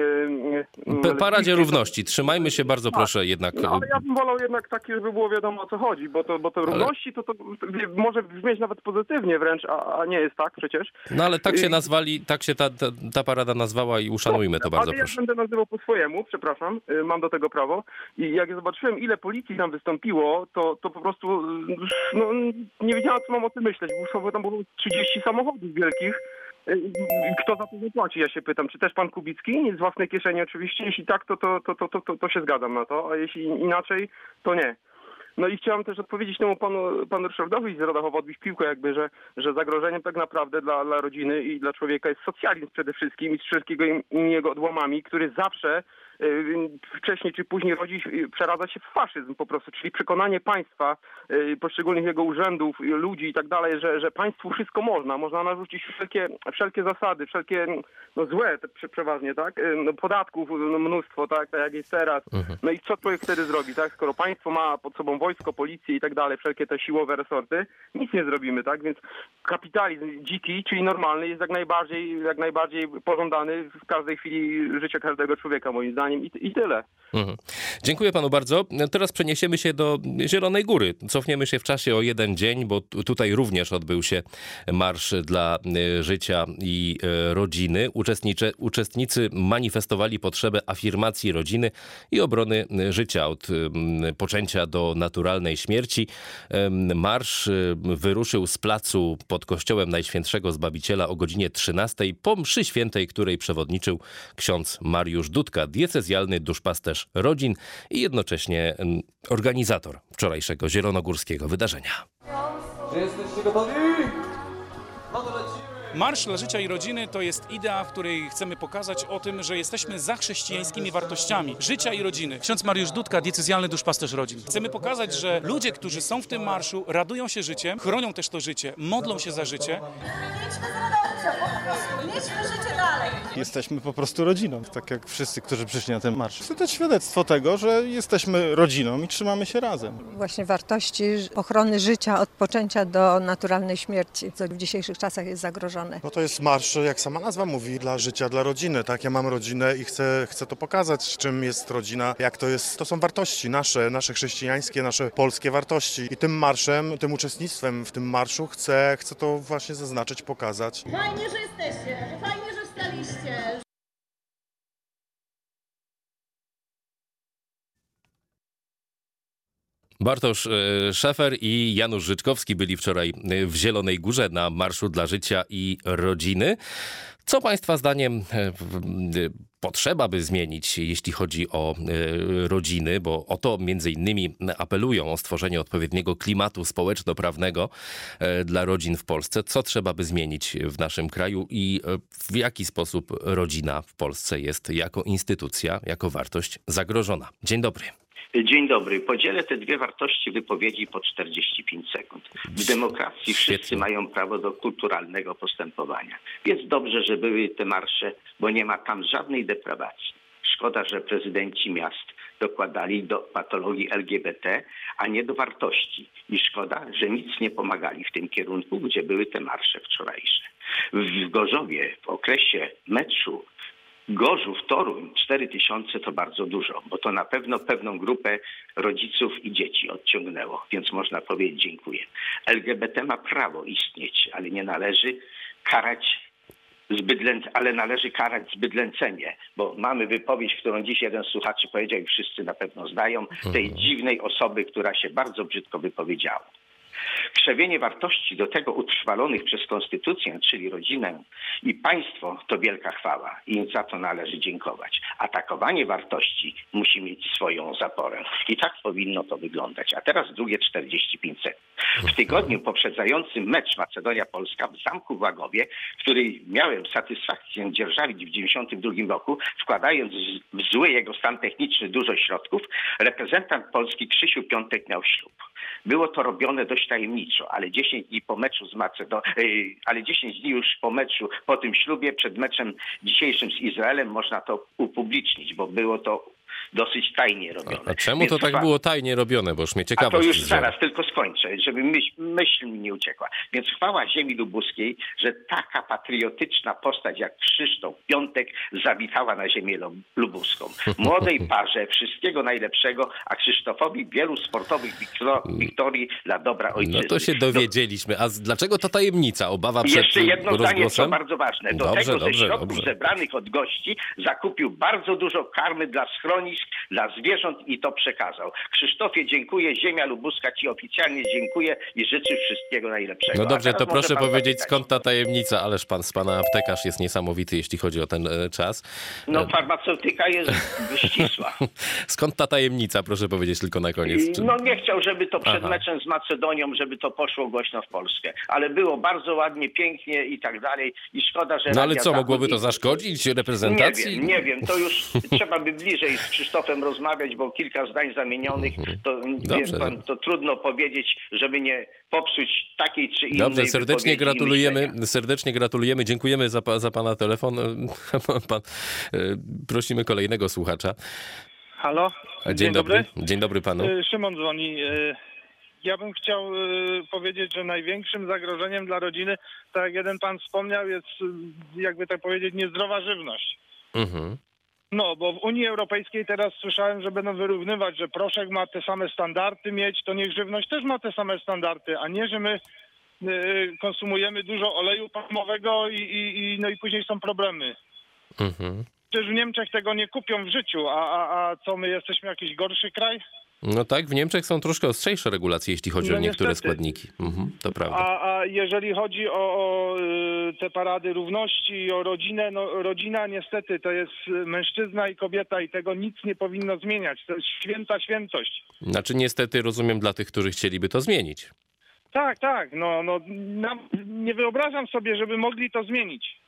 P- Paradzie Równości. Trzymajmy się bardzo tak. proszę jednak... No, ale ja bym wolał jednak taki, żeby było wiadomo o co chodzi, bo to, bo to równości to, to może brzmieć nawet pozytywnie wręcz, a, a nie jest tak przecież. No ale tak się nazwali, tak się ta, ta, ta parada nazwała i uszanujmy to bardzo ale proszę. Ja będę nazywał po swojemu, przepraszam. Mam do tego jego prawo. I jak zobaczyłem, ile policji tam wystąpiło, to, to po prostu no, nie wiedziałem, co mam o tym myśleć. Bo tam było trzydzieści samochodów wielkich. Kto za to zapłaci, ja się pytam. Czy też pan Kubicki? Nie z własnej kieszeni oczywiście. Jeśli tak, to, to, to, to, to, to się zgadzam na to, a jeśli inaczej, to nie. No i chciałem też odpowiedzieć temu panu, panu Ryszardowi z Radochowa, odbić piłkę jakby, że, że zagrożeniem tak naprawdę dla, dla rodziny i dla człowieka jest socjalizm przede wszystkim i z wszystkiego i jego odłamami, który zawsze wcześniej czy później rodzi, przeradza się w faszyzm po prostu, czyli przekonanie państwa, poszczególnych jego urzędów, ludzi i tak dalej, że, że państwu wszystko można, można narzucić wszelkie, wszelkie zasady, wszelkie no złe te, przeważnie, tak, no, podatków no, mnóstwo, tak, tak jak jest teraz. Mhm. No i co człowiek wtedy zrobi, tak, skoro państwo ma pod sobą wojsko, policję i tak dalej, wszelkie te siłowe resorty, nic nie zrobimy, tak, więc kapitalizm dziki, czyli normalny, jest jak najbardziej, jak najbardziej pożądany w każdej chwili życia każdego człowieka, moim zdaniem. I, I tyle. Mhm. Dziękuję panu bardzo. Teraz przeniesiemy się do Zielonej Góry. Cofniemy się w czasie o jeden dzień, bo tutaj również odbył się Marsz dla Życia i Rodziny. Uczestniczy, uczestnicy manifestowali potrzebę afirmacji rodziny i obrony życia od poczęcia do naturalnej śmierci. Marsz wyruszył z placu pod kościołem Najświętszego Zbawiciela o godzinie trzynastej po mszy świętej, której przewodniczył ksiądz Mariusz Dudka, diecezjalny duszpasterz rodzin i jednocześnie organizator wczorajszego zielonogórskiego wydarzenia. Czy jesteście gotowi? No to lecimy. Marsz dla Życia i Rodziny to jest idea, w której chcemy pokazać o tym, że jesteśmy za chrześcijańskimi wartościami życia i rodziny. Ksiądz Mariusz Dudka, diecezjalny duszpasterz rodzin. Chcemy pokazać, że ludzie, którzy są w tym marszu, radują się życiem, chronią też to życie, modlą się za życie. Idźmy z radością, po prostu, nieśmy życie dalej. Jesteśmy po prostu rodziną, tak jak wszyscy, którzy przyszli na ten marsz. Chcę dać świadectwo tego, że jesteśmy rodziną i trzymamy się razem. Właśnie wartości ochrony życia od poczęcia do naturalnej śmierci, co w dzisiejszych czasach jest zagrożone. No to jest marsz, jak sama nazwa mówi, dla życia, dla rodziny. Tak, ja mam rodzinę i chcę, chcę to pokazać, czym jest rodzina, jak to jest. To są wartości nasze, nasze chrześcijańskie, nasze polskie wartości. I tym marszem, tym uczestnictwem w tym marszu chcę, chcę to właśnie zaznaczyć, pokazać. Fajnie, że jesteście, fajnie, że wstaliście. Bartosz Szefer i Janusz Życzkowski byli wczoraj w Zielonej Górze na Marszu dla Życia i Rodziny. Co państwa zdaniem potrzeba by zmienić, jeśli chodzi o rodziny, bo o to między innymi apelują o stworzenie odpowiedniego klimatu społeczno-prawnego dla rodzin w Polsce. Co trzeba by zmienić w naszym kraju i w jaki sposób rodzina w Polsce jest jako instytucja, jako wartość zagrożona? Dzień dobry. Dzień dobry. Podzielę te dwie wartości wypowiedzi po czterdzieści pięć sekund. W demokracji wszyscy Świetnie. mają prawo do kulturalnego postępowania. Jest dobrze, że były te marsze, bo nie ma tam żadnej deprawacji. Szkoda, że prezydenci miast dokładali do patologii L G B T, a nie do wartości. I szkoda, że nic nie pomagali w tym kierunku, gdzie były te marsze wczorajsze. W Gorzowie w okresie meczu Gorzów-Toruń cztery tysiące to bardzo dużo, bo to na pewno pewną grupę rodziców i dzieci odciągnęło, więc można powiedzieć dziękuję. L G B T ma prawo istnieć, ale nie należy karać zbyt, ale należy karać zbydlęcenie, bo mamy wypowiedź, którą dziś jeden z słuchaczy powiedział i wszyscy na pewno znają, tej dziwnej osoby, która się bardzo brzydko wypowiedziała. Krzewienie wartości do tego utrwalonych przez konstytucję, czyli rodzinę i państwo, to wielka chwała i za to należy dziękować. Atakowanie wartości musi mieć swoją zaporę i tak powinno to wyglądać. A teraz drugie czterdzieści pięć sekund. W tygodniu poprzedzającym mecz Macedonia-Polska w Zamku w Łagowie, który miałem satysfakcję dzierżawić w dziewięćdziesiątym drugim roku, wkładając w zły jego stan techniczny dużo środków, reprezentant Polski Krzysiu Piątek miał ślub. Było to robione dość tajemniczo, ale dziesięć dni po meczu z Macedonią, ale dziesięć dni już po meczu, po tym ślubie, przed meczem dzisiejszym z Izraelem można to upublicznić, bo było to dosyć tajnie robione. A czemu Więc to tak chyba... było tajnie robione? Bo już mnie A ciekawość to już zdziała. zaraz tylko skończę, żeby myśl, myśl mi nie uciekła. Więc chwała ziemi lubuskiej, że taka patriotyczna postać jak Krzysztof Piątek zawitała na ziemię lubuską. Młodej parze wszystkiego najlepszego, a Krzysztofowi wielu sportowych wiktorii dla dobra ojczyzny. No to się dowiedzieliśmy. A z- dlaczego to tajemnica? Obawa przed Jeszcze jedno zdanie, co rozgłosem? bardzo ważne. Do Dobrze, tego ze dobrze, środków dobrze. zebranych od gości zakupił bardzo dużo karmy dla schroni schronisk dla zwierząt i to przekazał. Krzysztofie, dziękuję. Ziemia Lubuska ci oficjalnie dziękuję i życzę wszystkiego najlepszego. No dobrze, to proszę powiedzieć, zapytać. skąd ta tajemnica, ależ pan z pana aptekarz jest niesamowity, jeśli chodzi o ten e, czas. No farmaceutyka jest ścisła. Skąd ta tajemnica, proszę powiedzieć tylko na koniec. Czy... No nie chciał, żeby to przed Aha. meczem z Macedonią, żeby to poszło głośno w Polskę. Ale było bardzo ładnie, pięknie i tak dalej. I szkoda, że... No ale Radia co, mogłoby Zachód to i- zaszkodzić reprezentacji? Nie wiem, nie wiem. To już trzeba by bliżej z Krzysztofem rozmawiać, bo kilka zdań zamienionych, to, Dobrze. wie pan, to trudno powiedzieć, żeby nie popsuć takiej czy innej Dobrze, serdecznie wypowiedzi i gratulujemy, myślenia. serdecznie gratulujemy, dziękujemy za, pa- za pana telefon. Pan, e, prosimy kolejnego słuchacza. Halo? Dzień, Dzień dobry. dobry. Dzień dobry panu. Y, Szymon dzwoni. Y, Ja bym chciał y, powiedzieć, że największym zagrożeniem dla rodziny, tak jak jeden pan wspomniał, jest y, jakby tak powiedzieć niezdrowa żywność. Mhm. No, bo w Unii Europejskiej teraz słyszałem, że będą wyrównywać, że proszek ma te same standardy mieć, to niech żywność też ma te same standardy, a nie, że my y, konsumujemy dużo oleju palmowego i, i, i, no i później są problemy. Mhm. Przecież w Niemczech tego nie kupią w życiu, a, a, a co, my jesteśmy jakiś gorszy kraj? No tak, w Niemczech są troszkę ostrzejsze regulacje, jeśli chodzi No o niektóre niestety. składniki. Mhm, to prawda. A, a jeżeli chodzi o, o y, te parady równości i o rodzinę, no rodzina niestety to jest y, mężczyzna i kobieta i tego nic nie powinno zmieniać. To jest święta świętość. Znaczy niestety rozumiem dla tych, którzy chcieliby to zmienić. Tak, tak, no, no nam, nie wyobrażam sobie, żeby mogli to zmienić.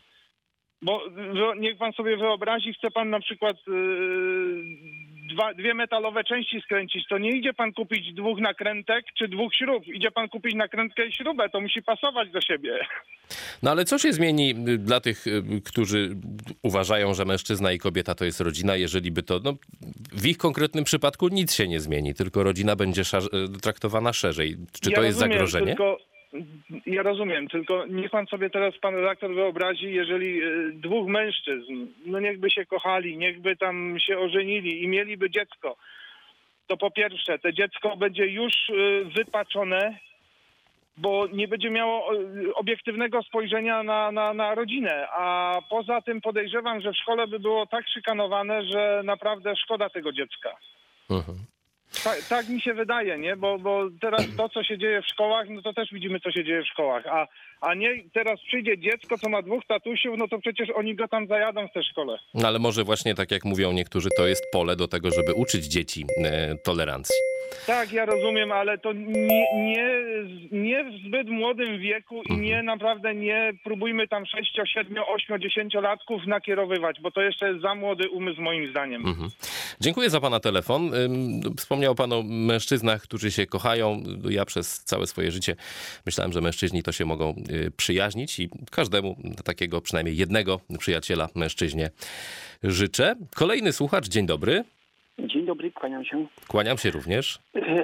Bo że niech pan sobie wyobrazi, chce pan na przykład yy, dwa, dwie metalowe części skręcić, to nie idzie pan kupić dwóch nakrętek czy dwóch śrub. Idzie pan kupić nakrętkę i śrubę, to musi pasować do siebie. No ale co się zmieni y, dla tych, y, którzy uważają, że mężczyzna i kobieta to jest rodzina, jeżeli by to, no w ich konkretnym przypadku nic się nie zmieni, tylko rodzina będzie szar- traktowana szerzej. Czy Ja to jest rozumiem, zagrożenie? Tylko, ja rozumiem, tylko niech pan sobie teraz, pan redaktor, wyobrazi, jeżeli y, dwóch mężczyzn, no niechby się kochali, niechby tam się ożenili i mieliby dziecko, to po pierwsze, to dziecko będzie już y, wypaczone, bo nie będzie miało y, obiektywnego spojrzenia na, na, na rodzinę, a poza tym podejrzewam, że w szkole by było tak szykanowane, że naprawdę szkoda tego dziecka. Mhm. Tak, tak mi się wydaje, nie? Bo, bo teraz to, co się dzieje w szkołach, no to też widzimy, co się dzieje w szkołach. A, a nie teraz przyjdzie dziecko, co ma dwóch tatusiów, no to przecież oni go tam zajadą w tej szkole. No ale może właśnie tak jak mówią niektórzy, to jest pole do tego, żeby uczyć dzieci e, tolerancji. Tak, ja rozumiem, ale to nie, nie, nie w zbyt młodym wieku i nie naprawdę nie próbujmy tam sześcio, siedmiu, ośmiu, dziesięciolatków nakierowywać, bo to jeszcze jest za młody umysł moim zdaniem. Mhm. Dziękuję za pana telefon. Ym, Wspomniał pan o mężczyznach, którzy się kochają. Ja przez całe swoje życie myślałem, że mężczyźni to się mogą y, przyjaźnić i każdemu takiego przynajmniej jednego przyjaciela mężczyźnie życzę. Kolejny słuchacz, dzień dobry. Dzień dobry, kłaniam się. Kłaniam się również.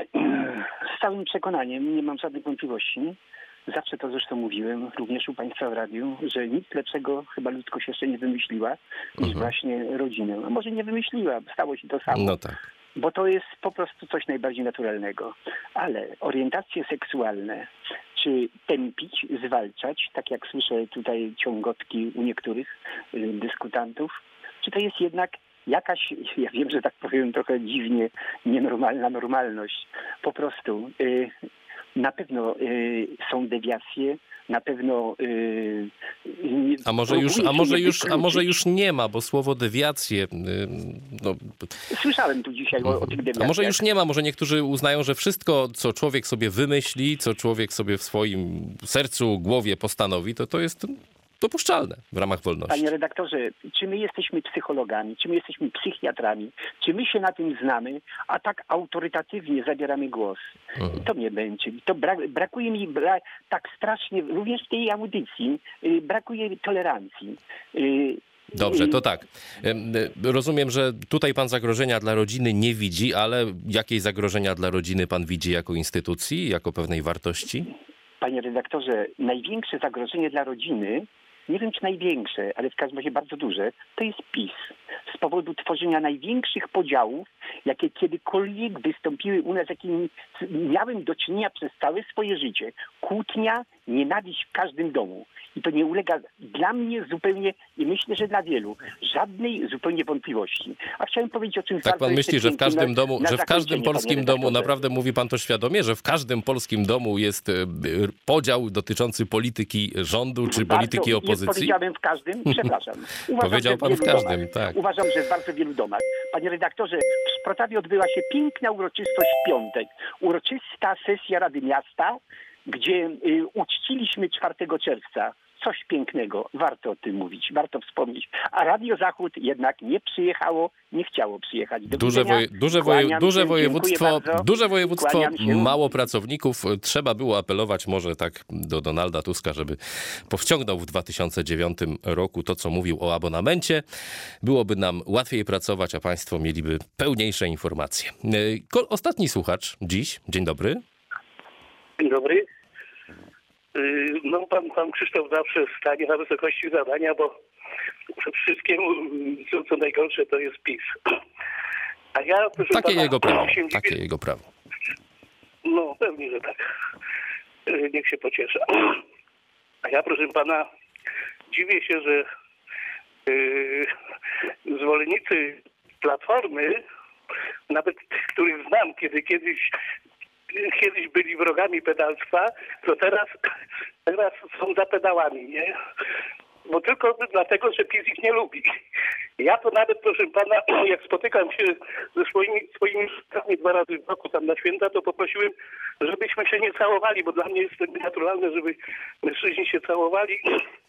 Z całym przekonaniem, nie mam żadnych wątpliwości. Zawsze to zresztą mówiłem, również u Państwa w radiu, że nic lepszego chyba ludzkość jeszcze nie wymyśliła niż Mhm. właśnie rodzinę. A może nie wymyśliła, stało się to samo. No tak. Bo to jest po prostu coś najbardziej naturalnego. Ale orientacje seksualne, czy tępić, zwalczać, tak jak słyszę tutaj ciągotki u niektórych y, dyskutantów, czy to jest jednak jakaś, ja wiem, że tak powiem trochę dziwnie, nienormalna normalność. Po prostu y, na pewno y, są dewiacje, na pewno... Y, nie, A może już, próbuje a się może nie już, a wykluczyć. może już nie ma, bo słowo dewiacje... y, No, Słyszałem tu dzisiaj o, o tych dewiacjach. a może już nie ma, może niektórzy uznają, że wszystko, co człowiek sobie wymyśli, co człowiek sobie w swoim sercu, głowie postanowi, to to jest dopuszczalne w ramach wolności. Panie redaktorze, czy my jesteśmy psychologami, czy my jesteśmy psychiatrami, czy my się na tym znamy, a tak autorytatywnie zabieramy głos. Mhm. To mnie męczy. To bra- brakuje mi bra- tak strasznie, również w tej audycji, y, brakuje tolerancji. Y, Dobrze, to tak. Em, y, Rozumiem, że tutaj pan zagrożenia dla rodziny nie widzi, ale jakiej zagrożenia dla rodziny pan widzi jako instytucji, jako pewnej wartości? Panie redaktorze, największe zagrożenie dla rodziny, nie wiem czy największe, ale w każdym razie bardzo duże, to jest PiS. Z powodu tworzenia największych podziałów, jakie kiedykolwiek wystąpiły u nas, z jakimi miałem do czynienia przez całe swoje życie. Kłótnia nienawiść w każdym domu. I to nie ulega dla mnie zupełnie, i myślę, że dla wielu, żadnej zupełnie wątpliwości. A chciałem powiedzieć o czymś Tak bardzo pan myśli, że w każdym na, domu, na że w każdym polskim domu, naprawdę mówi pan to świadomie, że w każdym polskim domu jest podział dotyczący polityki rządu czy bardzo, polityki opozycji? Nie powiedziałem w każdym, przepraszam. Uważam, Powiedział pan w każdym, domach, tak. Uważam, że w bardzo wielu domach. Panie redaktorze, w Szprotawie odbyła się piękna uroczystość w piątek. Uroczysta sesja Rady Miasta, gdzie y, uczciliśmy czwartego czerwca. Coś pięknego. Warto o tym mówić, warto wspomnieć. A Radio Zachód jednak nie przyjechało, nie chciało przyjechać. Do duże, woje, duże, woje, duże województwo, duże województwo mało pracowników. Trzeba było apelować może tak do Donalda Tuska, żeby powściągnął w dwa tysiące dziewiątym roku to, co mówił o abonamencie. Byłoby nam łatwiej pracować, a państwo mieliby pełniejsze informacje. Ostatni słuchacz dziś. Dzień dobry. Dzień dobry. No pan, pan Krzysztof zawsze stanie na wysokości zadania, bo przed wszystkim co, co najgorsze to jest PiS. A ja, proszę takie pana, jego prawo, się takie dziwię... jego prawo. No pewnie, że tak. Niech się pociesza. A ja, proszę pana, dziwię się, że yy, zwolennicy Platformy, nawet tych, których znam, kiedy kiedyś kiedyś byli wrogami pedalstwa, to teraz, teraz są za pedałami, nie? Bo tylko dlatego, że PiS ich nie lubi. Ja to nawet, proszę pana, jak spotykam się ze swoimi, swoimi szefami dwa razy w roku tam na święta, to poprosiłem, żebyśmy się nie całowali, bo dla mnie jest to naturalne, żeby mężczyźni się całowali.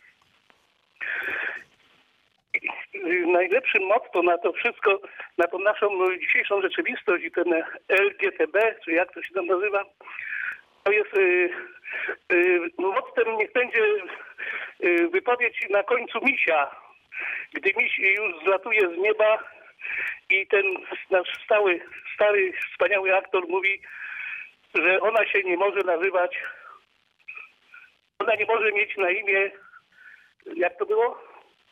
Najlepszym motto na to wszystko, na tą naszą dzisiejszą rzeczywistość i ten L G B T, czy jak to się tam nazywa, to jest yy, yy, mottem niech będzie yy, wypowiedź na końcu misia, gdy miś już zlatuje z nieba i ten nasz stały, stary, wspaniały aktor mówi, że ona się nie może nazywać, ona nie może mieć na imię, jak to było?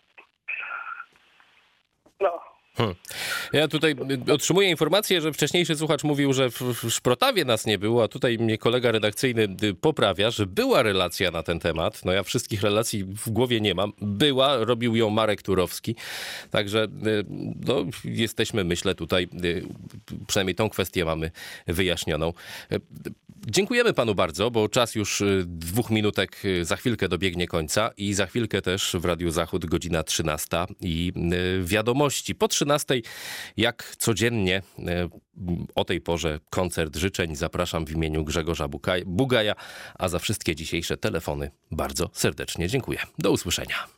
No. Hmm. Ja tutaj otrzymuję informację, że wcześniejszy słuchacz mówił, że w, w Szprotawie nas nie było, a tutaj mnie kolega redakcyjny poprawia, że była relacja na ten temat. No ja wszystkich relacji w głowie nie mam. Była, robił ją Marek Turowski. Także no, jesteśmy, myślę, tutaj przynajmniej tą kwestię mamy wyjaśnioną. Dziękujemy panu bardzo, bo czas już dwóch minutek za chwilkę dobiegnie końca i za chwilkę też w Radiu Zachód godzina trzynasta i wiadomości. Po trzynastej, jak codziennie o tej porze koncert życzeń. Zapraszam w imieniu Grzegorza Bugaja, a za wszystkie dzisiejsze telefony bardzo serdecznie dziękuję. Do usłyszenia.